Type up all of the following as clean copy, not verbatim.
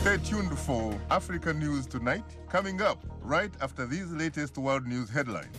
Stay tuned for Africa News Tonight, coming up right after these latest world news headlines.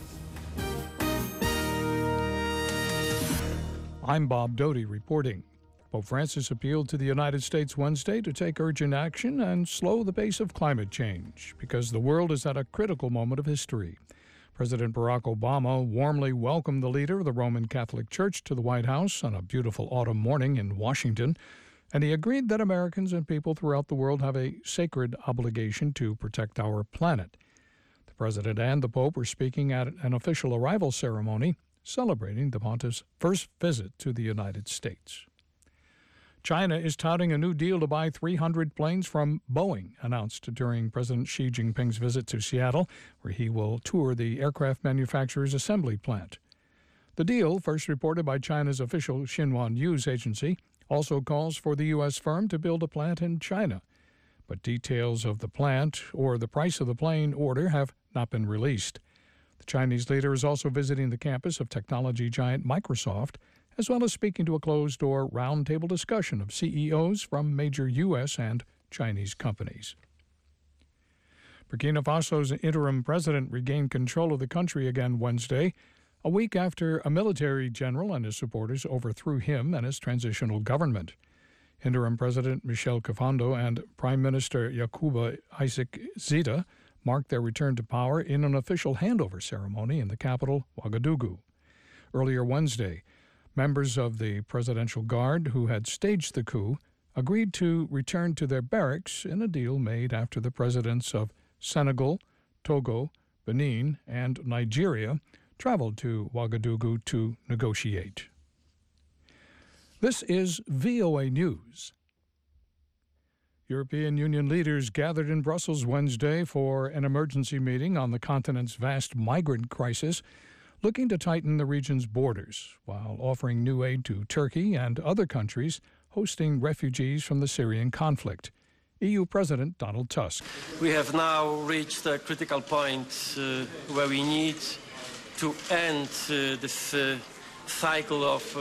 I'm Bob Doty reporting. Pope Francis appealed to the United States Wednesday to take urgent action and slow the pace of climate change because the world is at a critical moment of history. President Barack Obama warmly welcomed the leader of the Roman Catholic Church to the White House on a beautiful autumn morning in Washington, and he agreed that Americans and people throughout the world have a sacred obligation to protect our planet. The President and the Pope were speaking at an official arrival ceremony celebrating the Pontiff's first visit to the United States. China is touting a new deal to buy 300 planes from Boeing, announced during President Xi Jinping's visit to Seattle, where he will tour the aircraft manufacturer's assembly plant. The deal, first reported by China's official Xinhua News Agency, also calls for the U.S. firm to build a plant in China. But details of the plant or the price of the plane order have not been released. The Chinese leader is also visiting the campus of technology giant Microsoft, as well as speaking to a closed-door roundtable discussion of CEOs from major U.S. and Chinese companies. Burkina Faso's interim president regained control of the country again Wednesday, a week after a military general and his supporters overthrew him and his transitional government. Interim President Michel Kafando and Prime Minister Yakuba Isaac Zita marked their return to power in an official handover ceremony in the capital, Ouagadougou. Earlier Wednesday, members of the Presidential Guard who had staged the coup agreed to return to their barracks in a deal made after the presidents of Senegal, Togo, Benin, and Nigeria traveled to Ouagadougou to negotiate. This is VOA News. European Union leaders gathered in Brussels Wednesday for an emergency meeting on the continent's vast migrant crisis, looking to tighten the region's borders while offering new aid to Turkey and other countries hosting refugees from the Syrian conflict. EU President Donald Tusk. We have now reached a critical point where we need to end this cycle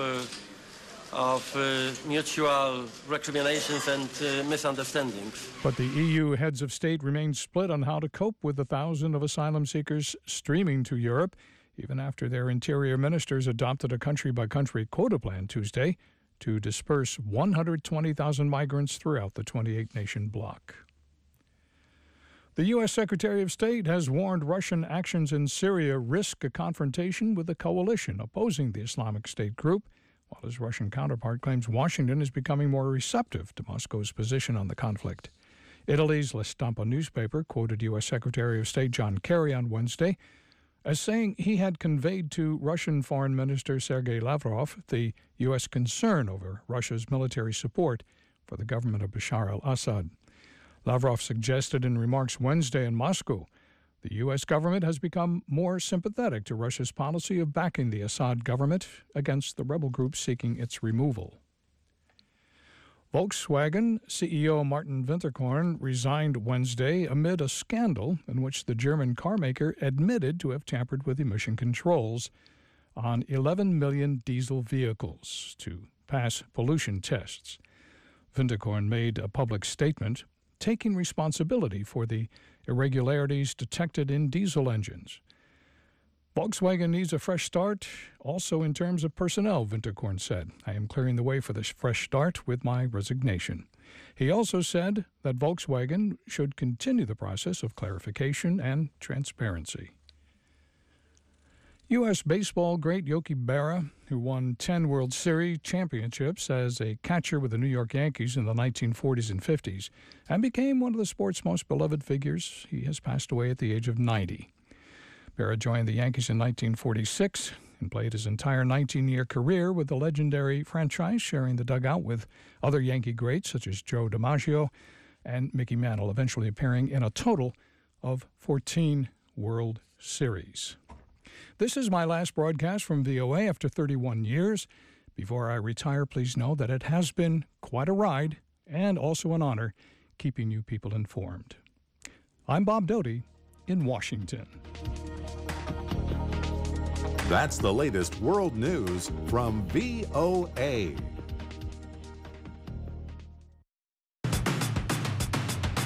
of mutual recriminations and misunderstandings. But the EU heads of state remain split on how to cope with the thousands of asylum seekers streaming to Europe, even after their interior ministers adopted a country-by-country quota plan Tuesday to disperse 120,000 migrants throughout the 28-nation bloc. The U.S. Secretary of State has warned Russian actions in Syria risk a confrontation with the coalition opposing the Islamic State group, while his Russian counterpart claims Washington is becoming more receptive to Moscow's position on the conflict. Italy's La Stampa newspaper quoted U.S. Secretary of State John Kerry on Wednesday as saying he had conveyed to Russian Foreign Minister Sergei Lavrov the U.S. concern over Russia's military support for the government of Bashar al-Assad. Lavrov suggested in remarks Wednesday in Moscow the U.S. government has become more sympathetic to Russia's policy of backing the Assad government against the rebel groups seeking its removal. Volkswagen CEO Martin Winterkorn resigned Wednesday amid a scandal in which the German carmaker admitted to have tampered with emission controls on 11 million diesel vehicles to pass pollution tests. Winterkorn made a public statement taking responsibility for the irregularities detected in diesel engines. Volkswagen needs a fresh start, also in terms of personnel, Winterkorn said. I am clearing the way for this fresh start with my resignation. He also said that Volkswagen should continue the process of clarification and transparency. U.S. baseball great Yogi Berra, who won 10 World Series championships as a catcher with the New York Yankees in the 1940s and 50s, and became one of the sport's most beloved figures, he has passed away at the age of 90. Berra joined the Yankees in 1946 and played his entire 19-year career with the legendary franchise, sharing the dugout with other Yankee greats such as Joe DiMaggio and Mickey Mantle, eventually appearing in a total of 14 World Series. This is my last broadcast from VOA after 31 years. Before I retire, please know that it has been quite a ride and also an honor keeping you people informed. I'm Bob Doty in Washington. That's the latest world news from VOA.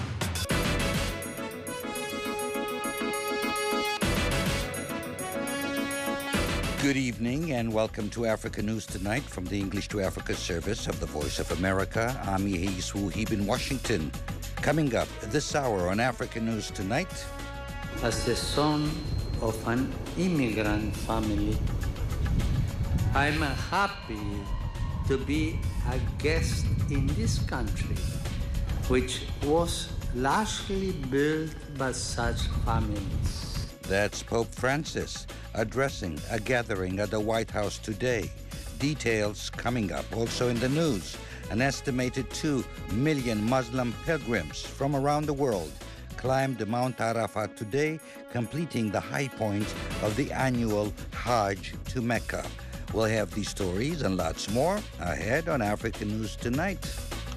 Good evening and welcome to Africa News Tonight from the English to Africa service of the Voice of America. I'm Yehis Wuhib in Washington. Coming up this hour on Africa News Tonight. As the son of an immigrant family, I'm happy to be a guest in this country, which was largely built by such families. That's Pope Francis addressing a gathering at the White House today. Details coming up. Also in the news, an estimated 2 million Muslim pilgrims from around the world climbed Mount Arafat today, completing the high point of the annual Hajj to Mecca. We'll have these stories and lots more ahead on Africa News Tonight.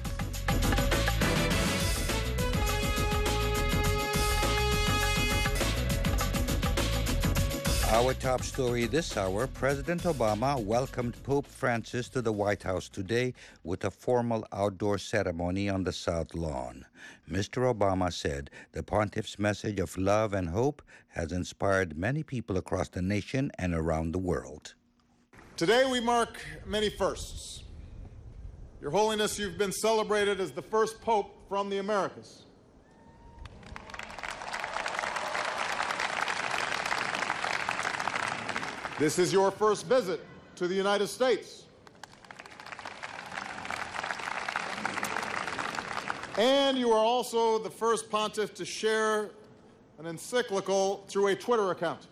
Our top story this hour, President Obama welcomed Pope Francis to the White House today with a formal outdoor ceremony on the South Lawn. Mr. Obama said the pontiff's message of love and hope has inspired many people across the nation and around the world. Today we mark many firsts. Your Holiness, you've been celebrated as the first Pope from the Americas. This is your first visit to the United States. And you are also the first pontiff to share an encyclical through a Twitter account.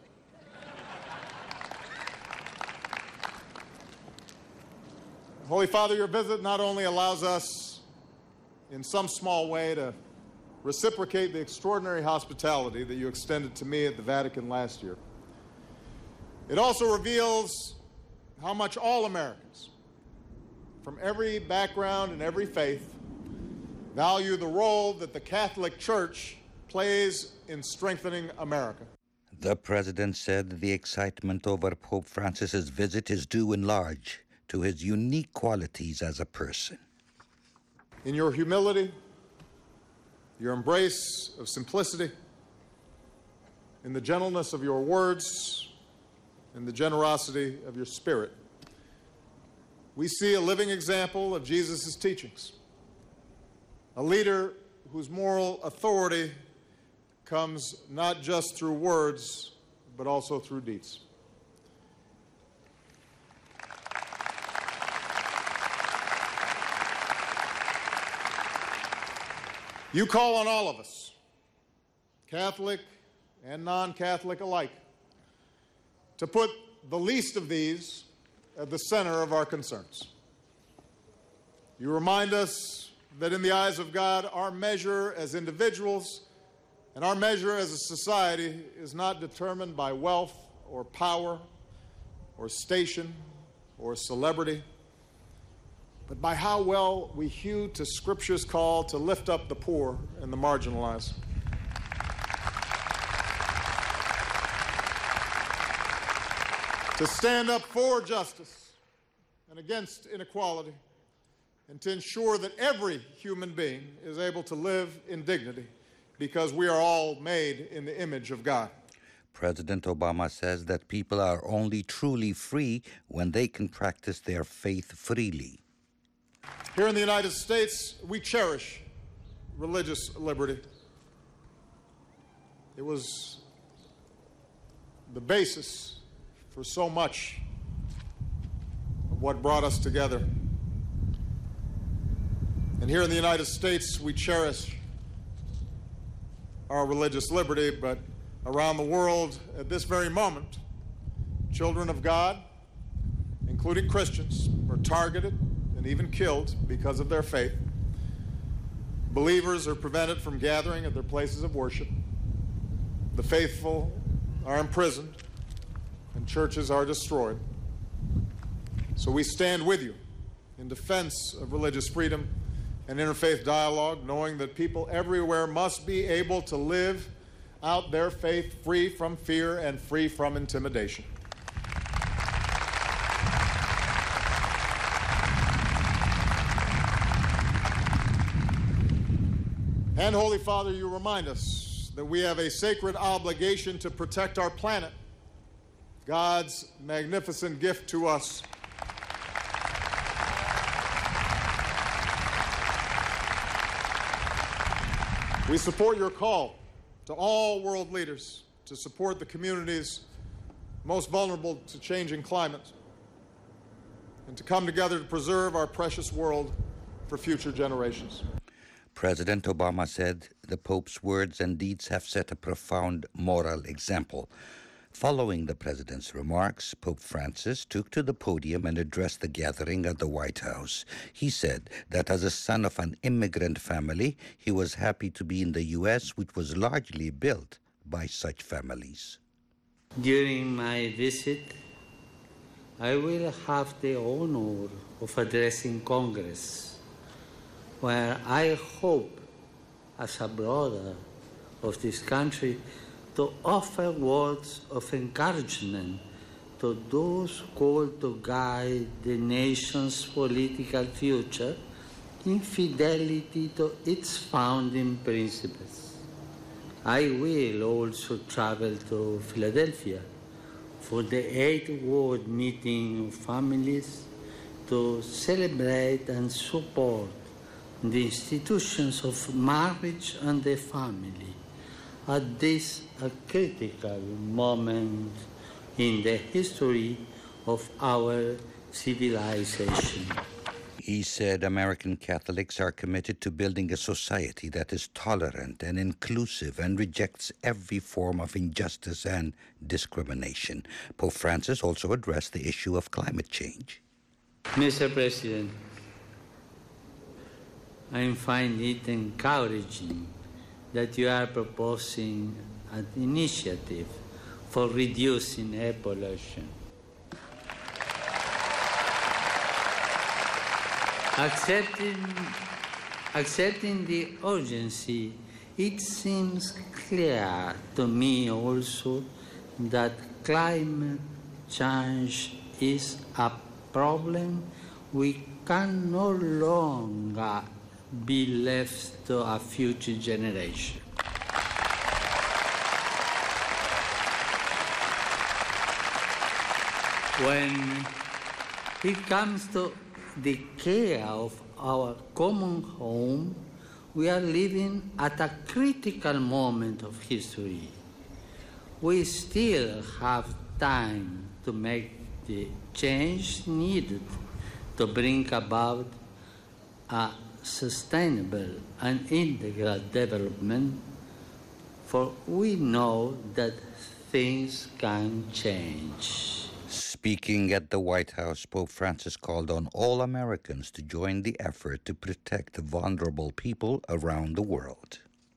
Holy Father, your visit not only allows us, in some small way, to reciprocate the extraordinary hospitality that you extended to me at the Vatican last year, it also reveals how much all Americans, from every background and every faith, value the role that the Catholic Church plays in strengthening America. The president said the excitement over Pope Francis's visit is due in large to his unique qualities as a person. In your humility, your embrace of simplicity, in the gentleness of your words, and the generosity of your spirit, we see a living example of Jesus' teachings, a leader whose moral authority comes not just through words, but also through deeds. You call on all of us, Catholic and non-Catholic alike, to put the least of these at the center of our concerns. You remind us that in the eyes of God, our measure as individuals and our measure as a society is not determined by wealth or power or station or celebrity, but by how well we hew to Scripture's call to lift up the poor and the marginalized. To stand up for justice and against inequality, and to ensure that every human being is able to live in dignity because we are all made in the image of God. President Obama says that people are only truly free when they can practice their faith freely. Here in the United States, we cherish religious liberty. It was the basis for so much of what brought us together. And here in the United States, we cherish our religious liberty, but around the world at this very moment, children of God, including Christians, are targeted and even killed because of their faith. Believers are prevented from gathering at their places of worship. The faithful are imprisoned, and churches are destroyed. So we stand with you in defense of religious freedom and interfaith dialogue, knowing that people everywhere must be able to live out their faith free from fear and free from intimidation. And Holy Father, you remind us that we have a sacred obligation to protect our planet God's magnificent gift to us. We support your call to all world leaders to support the communities most vulnerable to changing climate and to come together to preserve our precious world for future generations. President Obama said the Pope's words and deeds have set a profound moral example. Following the president's remarks, Pope Francis took to the podium and addressed the gathering at the White House. He said that as a son of an immigrant family, he was happy to be in the U.S., which was largely built by such families. During my visit, I will have the honor of addressing Congress, where I hope, as a brother of this country, to offer words of encouragement to those called to guide the nation's political future in fidelity to its founding principles. I will also travel to Philadelphia for the 8th World Meeting of Families to celebrate and support the institutions of marriage and the family at this a critical moment in the history of our civilization. He said American Catholics are committed to building a society that is tolerant and inclusive and rejects every form of injustice and discrimination. Pope Francis also addressed the issue of climate change. Mr. President, I find it encouraging that you are proposing an initiative for reducing air pollution. Accepting the urgency, it seems clear to me also that climate change is a problem we can no longer be left to a future generation. When it comes to the care of our common home, we are living at a critical moment of history. We still have time to make the change needed to bring about a sustainable and integral development, for we know that things can change. Speaking at the White House, Pope Francis called on all Americans to join the effort to protect vulnerable people around the world.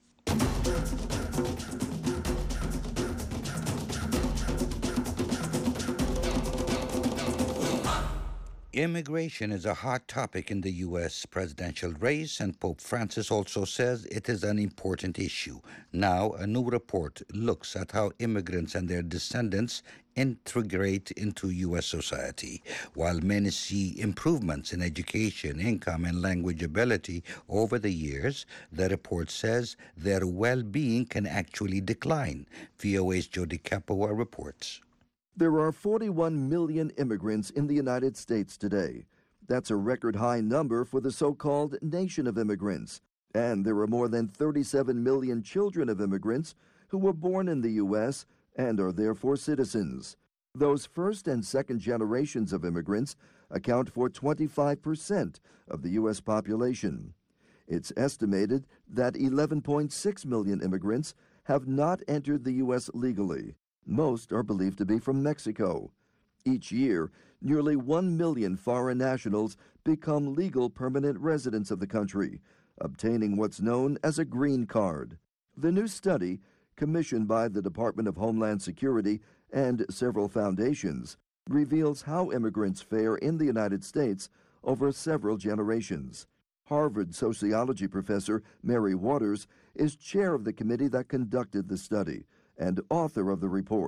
Immigration is a hot topic in the U.S. presidential race, and Pope Francis also says it is an important issue. Now, a new report looks at how immigrants and their descendants integrate into U.S. society. While many see improvements in education, income, and language ability over the years, the report says their well-being can actually decline. VOA's Jody Capua reports. There are 41 million immigrants in the United States today. That's a record high number for the so-called nation of immigrants. And there are more than 37 million children of immigrants who were born in the U.S. and are therefore citizens. Those first and second generations of immigrants account for 25% of the U.S. population. It's estimated that 11.6 million immigrants have not entered the U.S. legally. Most are believed to be from Mexico. Each year, nearly 1 million foreign nationals become legal permanent residents of the country, obtaining what's known as a green card. The new study, commissioned by the Department of Homeland Security and several foundations, reveals how immigrants fare in the United States over several generations. Harvard sociology professor Mary Waters is chair of the committee that conducted the study and author of the report.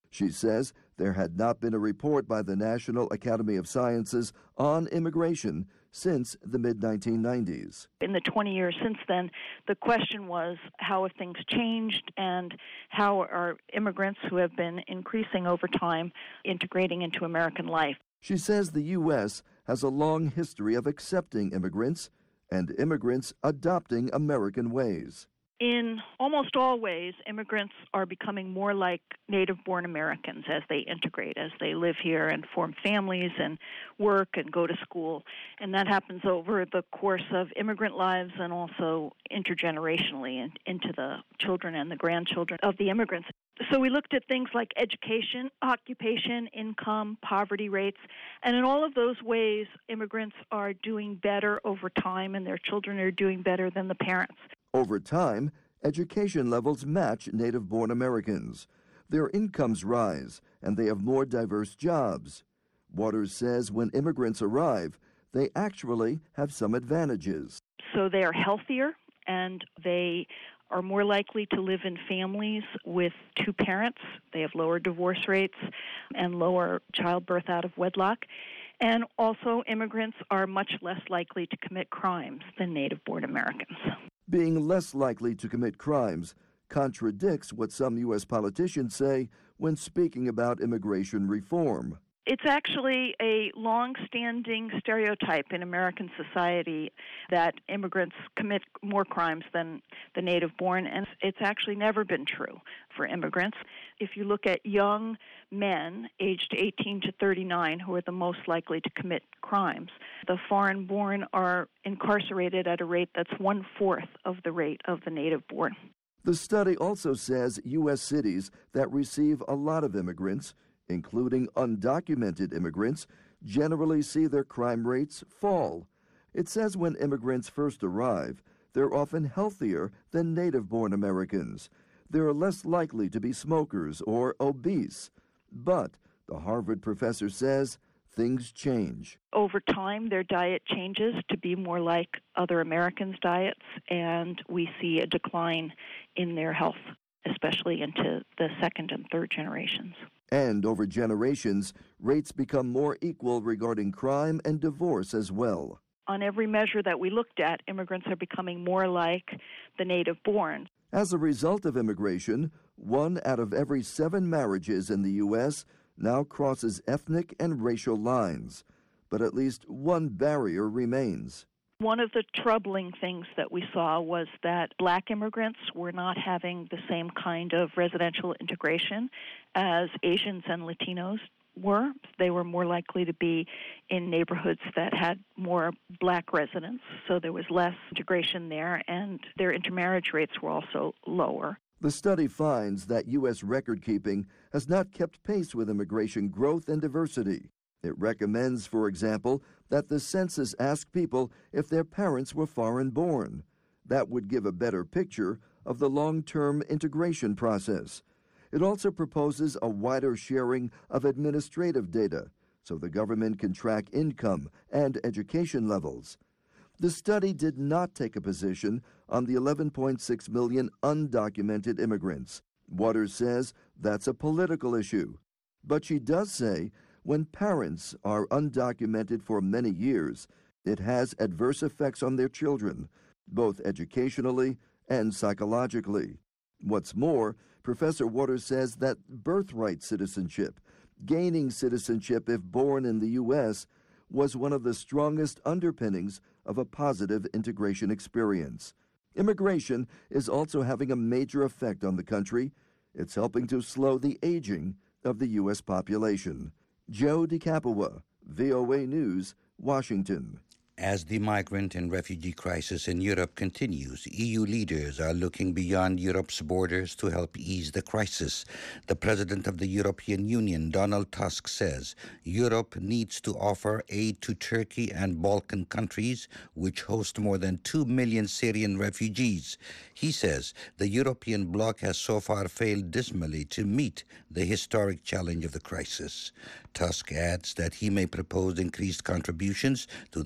She says there had not been a report by the National Academy of Sciences on immigration since the mid-1990s. In the 20 years since then, the question was, how have things changed and how are immigrants who have been increasing over time integrating into American life? She says the U.S. has a long history of accepting immigrants and immigrants adopting American ways. In almost all ways, immigrants are becoming more like native-born Americans as they integrate, as they live here and form families and work and go to school. And that happens over the course of immigrant lives and also intergenerationally and into the children and the grandchildren of the immigrants. So we looked at things like education, occupation, income, poverty rates, and in all of those ways, immigrants are doing better over time and their children are doing better than the parents. Over time, education levels match native-born Americans. Their incomes rise, and they have more diverse jobs. Waters says when immigrants arrive, they actually have some advantages. So they are healthier, and they are more likely to live in families with two parents. They have lower divorce rates and lower childbirth out of wedlock. And also, immigrants are much less likely to commit crimes than native-born Americans. Being less likely to commit crimes contradicts what some U.S. politicians say when speaking about immigration reform. It's actually a long-standing stereotype in American society that immigrants commit more crimes than the native-born, and it's actually never been true for immigrants. If you look at young men aged 18 to 39 who are the most likely to commit crimes, the foreign-born are incarcerated at a rate that's 1/4 of the rate of the native-born. The study also says U.S. cities that receive a lot of immigrants, including undocumented immigrants, generally see their crime rates fall. It says when immigrants first arrive, they're often healthier than native-born Americans. They're less likely to be smokers or obese. But, the Harvard professor says, things change. Over time, their diet changes to be more like other Americans' diets, and we see a decline in their health, especially into the second and third generations. And over generations, rates become more equal regarding crime and divorce as well. On every measure that we looked at, immigrants are becoming more like the native-born. As a result of immigration, 1 out of every 7 marriages in the U.S. now crosses ethnic and racial lines. But at least one barrier remains. One of the troubling things that we saw was that black immigrants were not having the same kind of residential integration as Asians and Latinos were. They were more likely to be in neighborhoods that had more black residents, so there was less integration there, and their intermarriage rates were also lower. The study finds that U.S. record-keeping has not kept pace with immigration growth and diversity. It recommends, for example, that the census ask people if their parents were foreign-born. That would give a better picture of the long-term integration process. It also proposes a wider sharing of administrative data so the government can track income and education levels. The study did not take a position on the 11.6 million undocumented immigrants. Waters says that's a political issue. But she does say when parents are undocumented for many years, it has adverse effects on their children, both educationally and psychologically. What's more, Professor Waters says that birthright citizenship, gaining citizenship if born in the U.S., was one of the strongest underpinnings of a positive integration experience. Immigration is also having a major effect on the country. It's helping to slow the aging of the U.S. population. Joe DiCapua, VOA News, Washington. As the migrant and refugee crisis in Europe continues, EU leaders are looking beyond Europe's borders to help ease the crisis. The President of the European Union, Donald Tusk, says Europe needs to offer aid to Turkey and Balkan countries, which host more than 2 million Syrian refugees. He says the European bloc has so far failed dismally to meet the historic challenge of the crisis. Tusk adds that he may propose increased contributions to the UN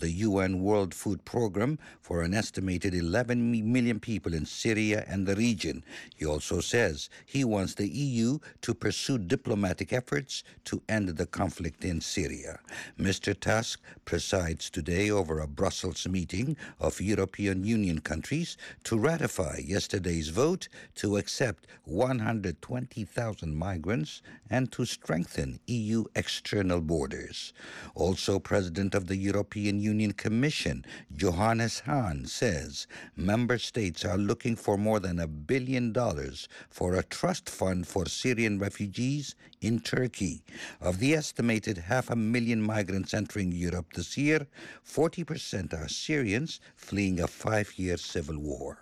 UN World Food Program for an estimated 11 million people in Syria and the region. He also says he wants the EU to pursue diplomatic efforts to end the conflict in Syria. Mr. Tusk presides today over a Brussels meeting of European Union countries to ratify yesterday's vote to accept 120,000 migrants and to strengthen EU external borders. Also, President of the European Union Commission, Johannes Hahn, says member states are looking for more than $1 billion for a trust fund for Syrian refugees in Turkey. Of the estimated 500,000 migrants entering Europe this year, 40% are Syrians fleeing a 5-year civil war.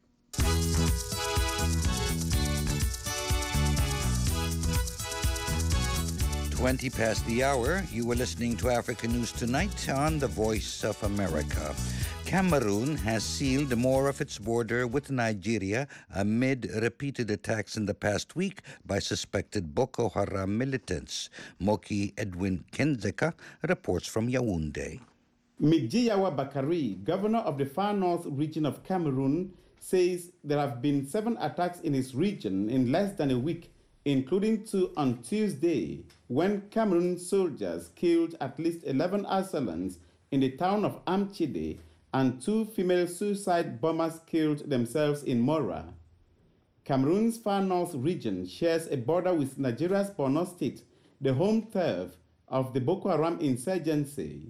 20 past the hour. You were listening to Africa News Tonight on the Voice of America. Cameroon has sealed more of its border with Nigeria amid repeated attacks in the past week by suspected Boko Haram militants. Moki Edwin Kenzeka reports from Yaoundé. Midjiyawa Bakari, governor of the far north region of Cameroon, says there have been 7 attacks in his region in less than a week, including 2 on Tuesday, when Cameroon soldiers killed at least 11 assailants in the town of Amchide, and 2 female suicide bombers killed themselves in Mora. Cameroon's far north region shares a border with Nigeria's Borno State, the home turf of the Boko Haram insurgency,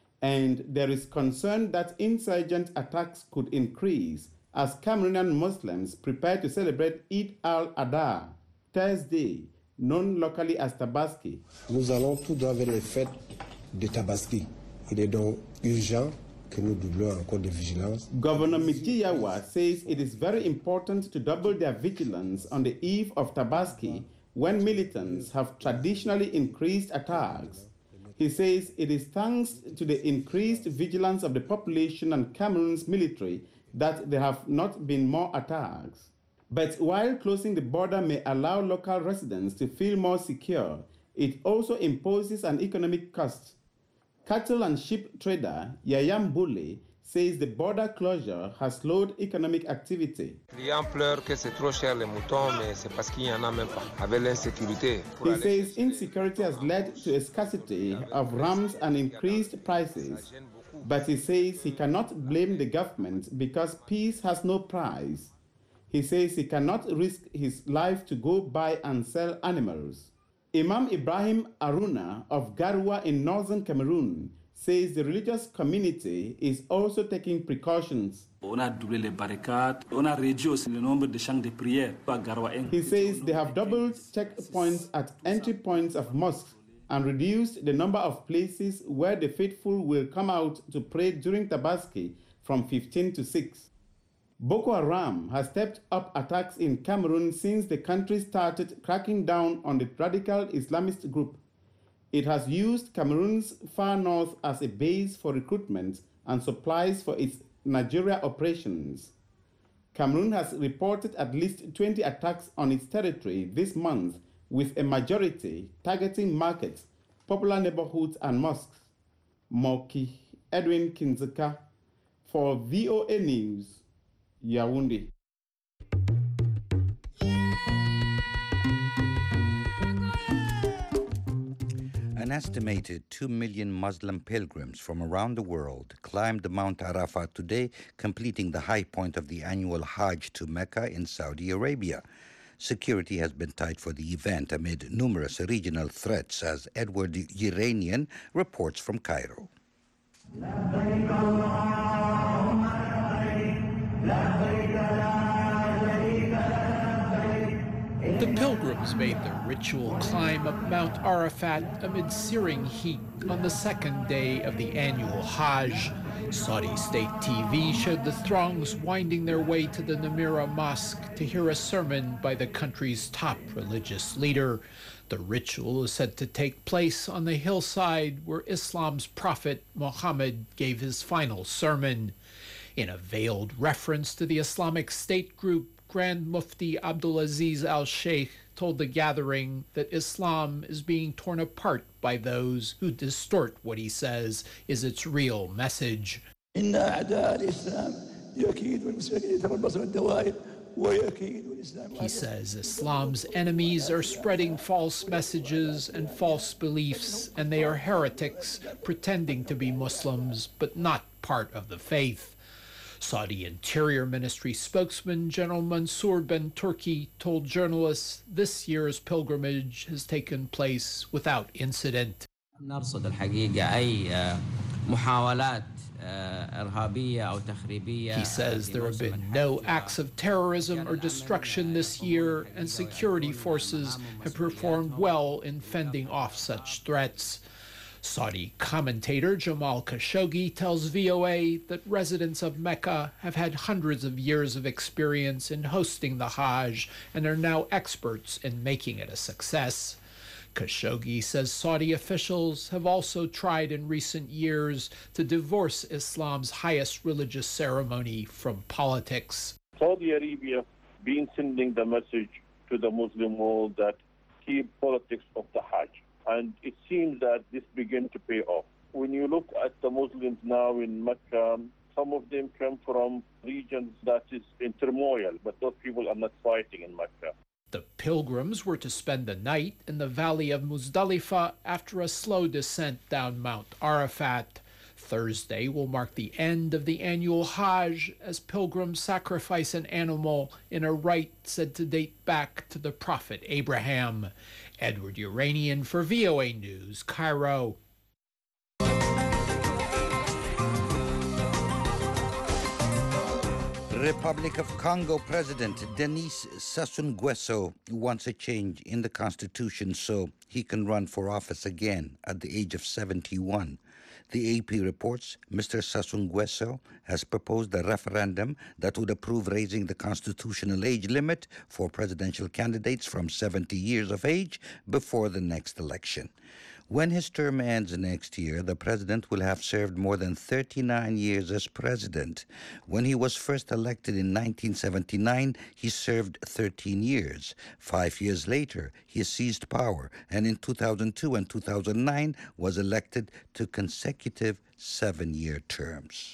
and there is concern that insurgent attacks could increase as Cameroonian Muslims prepare to celebrate Eid al-Adha, Thursday, known locally as Tabaski. Nous allons tout droit vers les fêtes de Tabaski. Il est donc urgent que nous doublions encore de vigilance. Governor Midjiyawa says it is very important to double their vigilance on the eve of Tabaski, when militants have traditionally increased attacks. He says it is thanks to the increased vigilance of the population and Cameroon's military that there have not been more attacks. But while closing the border may allow local residents to feel more secure, it also imposes an economic cost. Cattle and sheep trader Yayam Boule says the border closure has slowed economic activity. Les pleurent que c'est trop cher les moutons, mais c'est parce qu'il y en a même pas. Avec l'insécurité. He says insecurity has led to a scarcity of rams and increased prices. But he says he cannot blame the government because peace has no price. He says he cannot risk his life to go buy and sell animals. Imam Ibrahim Aruna of Garoua in northern Cameroon says the religious community is also taking precautions. He says they have doubled checkpoints at entry points of mosques and reduced the number of places where the faithful will come out to pray during Tabaski from 15 to 6. Boko Haram has stepped up attacks in Cameroon since the country started cracking down on the radical Islamist group. It has used Cameroon's far north as a base for recruitment and supplies for its Nigeria operations. Cameroon has reported at least 20 attacks on its territory this month, with a majority targeting markets, popular neighborhoods, and mosques. Moki Edwin Kinzeka for VOA News, Yaoundé. An estimated 2 million Muslim pilgrims from around the world climbed Mount Arafat today, completing the high point of the annual Hajj to Mecca in Saudi Arabia. Security has been tight for the event amid numerous regional threats, as Edward Iranian reports from Cairo. The pilgrims made their ritual climb up Mount Arafat amid searing heat on the second day of the annual Hajj. Saudi state TV showed the throngs winding their way to the Namira Mosque to hear a sermon by the country's top religious leader. The ritual is said to take place on the hillside where Islam's prophet Muhammad gave his final sermon. In a veiled reference to the Islamic State group, Grand Mufti Abdulaziz al-Sheikh told the gathering that Islam is being torn apart by those who distort what he says is its real message. He says Islam's enemies are spreading false messages and false beliefs, and they are heretics pretending to be Muslims but not part of the faith. Saudi Interior Ministry spokesman General Mansour bin Turki told journalists this year's pilgrimage has taken place without incident. He says there have been no acts of terrorism or destruction this year, and security forces have performed well in fending off such threats. Saudi commentator Jamal Khashoggi tells VOA that residents of Mecca have had hundreds of years of experience in hosting the Hajj and are now experts in making it a success. Khashoggi says Saudi officials have also tried in recent years to divorce Islam's highest religious ceremony from politics. Saudi Arabia been sending the message to the Muslim world that keep politics of the Hajj. And it seems that this began to pay off. When you look at the Muslims now in Mecca, some of them come from regions that is in turmoil, but those people are not fighting in Mecca. The pilgrims were to spend the night in the valley of Muzdalifah after a slow descent down Mount Arafat. Thursday will mark the end of the annual Hajj as pilgrims sacrifice an animal in a rite said to date back to the Prophet Abraham. Edward Uranian for VOA News, Cairo. Republic of Congo President Denis Sassou Nguesso wants a change in the constitution so he can run for office again at the age of 71. The AP reports Mr. Sassou Nguesso has proposed a referendum that would approve raising the constitutional age limit for presidential candidates from 70 years of age before the next election. When his term ends next year, the president will have served more than 39 years as president. When he was first elected in 1979, he served 13 years. 5 years later, he seized power, and in 2002 and 2009 was elected to consecutive 7-year terms.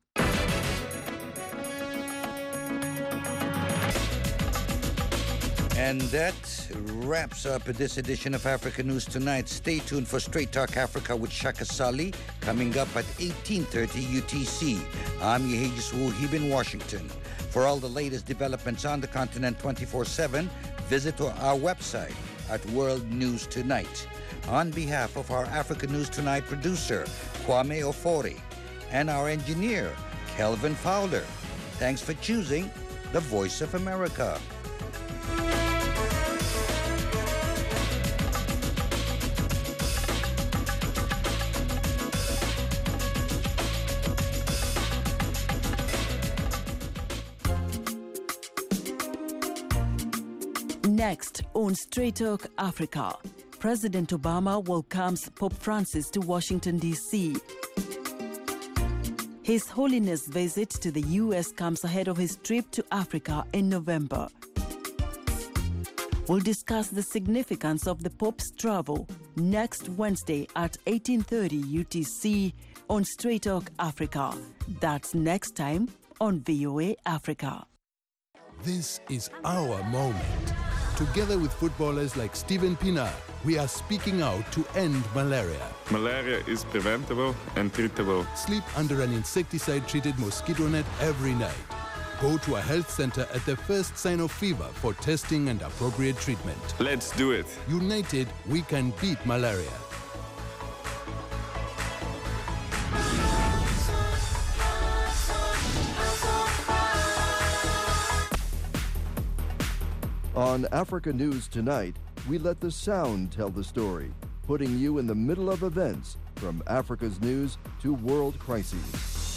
And that wraps up this edition of Africa News Tonight. Stay tuned for Straight Talk Africa with Shaka Sali, coming up at 18:30 UTC. I'm Yehijis Wuhib in Washington. For all the latest developments on the continent 24/7, visit our website at World News Tonight. On behalf of our Africa News Tonight producer, Kwame Ofori, and our engineer, Kelvin Fowler, thanks for choosing the Voice of America. Next on Straight Talk Africa, President Obama welcomes Pope Francis to Washington, D.C. His Holiness' visit to the U.S. comes ahead of his trip to Africa in November. We'll discuss the significance of the Pope's travel next Wednesday at 18:30 UTC on Straight Talk Africa. That's next time on VOA Africa. This is our moment. Together with footballers like Steven Pienaar, we are speaking out to end malaria. Malaria is preventable and treatable. Sleep under an insecticide-treated mosquito net every night. Go to a health center at the first sign of fever for testing and appropriate treatment. Let's do it. United, we can beat malaria. On Africa News Tonight, we let the sound tell the story, putting you in the middle of events from Africa's news to world crises.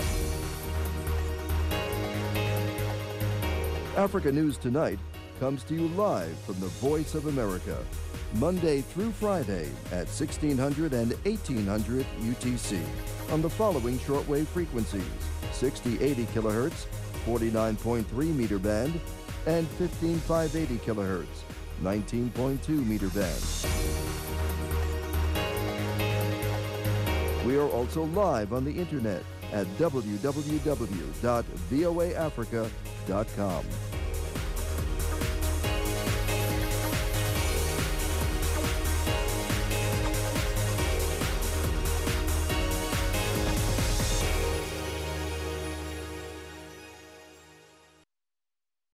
Africa News Tonight comes to you live from the Voice of America, Monday through Friday at 1600 and 1800 UTC on the following shortwave frequencies: 6080 kilohertz, 49.3 meter band, and 15580 kilohertz, 19.2 meter band. We are also live on the internet at www.voaafrica.com.